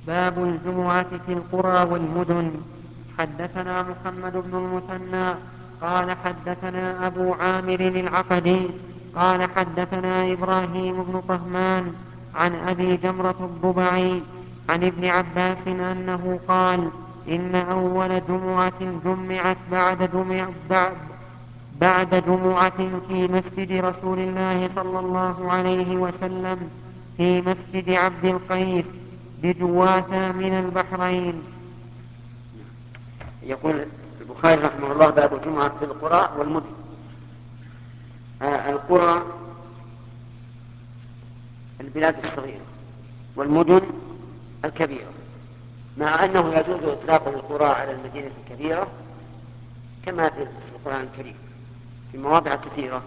باب الجمعة في القرى والمدن. حدثنا محمد بن المثنى قال حدثنا أبو عامر العقدي قال حدثنا إبراهيم بن طهمان عن أبي جمرة الضبعي عن ابن عباس أنه قال إن أول جمعة جمعت بعد جمعة في مسجد رسول الله صلى الله عليه وسلم في مسجد عبد القيس بجواثة من البحرين. يقول البخاري رحمه الله باب الجمعة في القرى والمدن. القرى البلاد الصغيرة والمدن الكبيرة، مع أنه يجوز إطلاق القرى على المدينة الكبيرة كما في القرآن الكريم في مواضع كثيرة.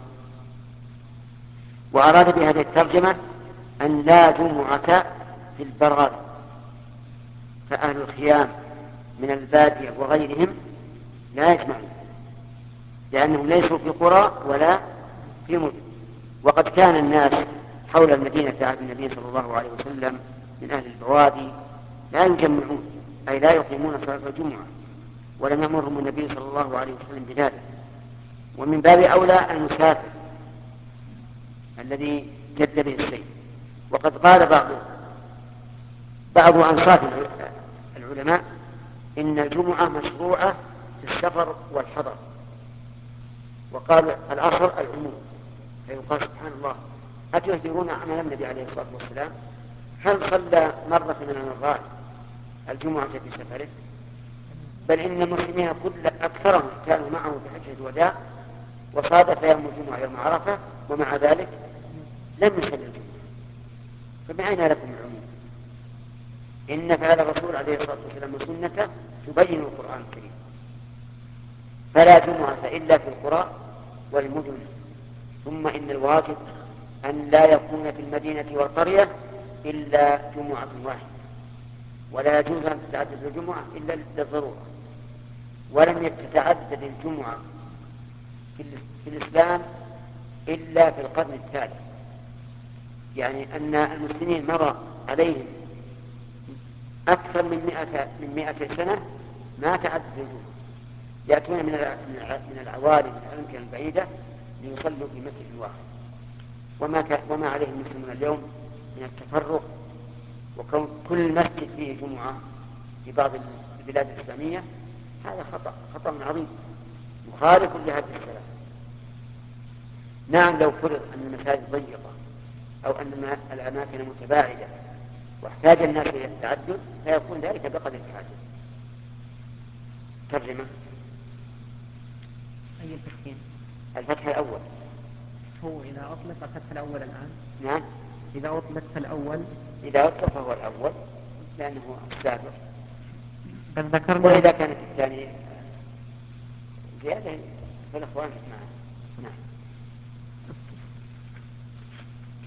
وأراد بهذه الترجمة أن لا جمعة في البراري، فأهل الخيام من البادية وغيرهم لا يجمعون لأنهم ليسوا في قرى ولا في مدن. وقد كان الناس حول المدينة في عهد النبي صلى الله عليه وسلم من أهل البوادي لا يجمعون، أي لا يقيمون صلاة الجمعة، ولم يأمرهم النبي صلى الله عليه وسلم بذلك. ومن باب أولى المسافر الذي جد به السير. وقد قال بعض أنصاف العلماء إن الجمعة مشروعة في السفر والحضر، وقال الأصل العموم، فيقال سبحان الله أتهدرون عمل النبي عليه الصلاة والسلام؟ هل صلى مرة من المرات الجمعة في سفره؟ بل إن المسلمين أكثرهم كانوا معه في حجة الوداع وصادف يوم الجمعة يوم عرفة، ومع ذلك لم يصلي الجمعة. فمن أين لكم العموم؟ إن فعل الرسول عليه الصلاة والسلام سنته تبين القرآن الكريم. فلا جمعة إلا في القرى والمدن. ثم إن الواجب أن لا يكون في المدينة والقرية إلا جمعة واحدة، ولا يجوز أن تتعدد الجمعة إلا للضرورة. ولم تتعدد الجمعة في الإسلام إلا في القرن الثالث، يعني أن المسلمين مر عليهم أكثر من 100 سنة ما تعدد الجمعة، يأتون من العوالي من الأماكن البعيدة ليصلوا في مسجد واحد. وما عليه المسلمون اليوم من التفرق، وكون كل مسجد فيه جمعة في بعض البلاد الإسلامية، هذا خطأ عظيم مخالف لهدي السلف. نعم، لو فرض أن المساجد ضيقة أو أن الأماكن متباعدة واحتاج الناس إلى التعدد فيكون ذلك بقدر الحاجة. ترجمة أي فتحين؟ الفتح الأول. هو إذا أطلق الفتح الأول الآن؟ نعم، إذا أطلق فالأول، إذا أطلق فهو الأول لأنه السابق. بل ذكرنا. وإذا كانت الثانية زيادة فالأخوان معه. نعم.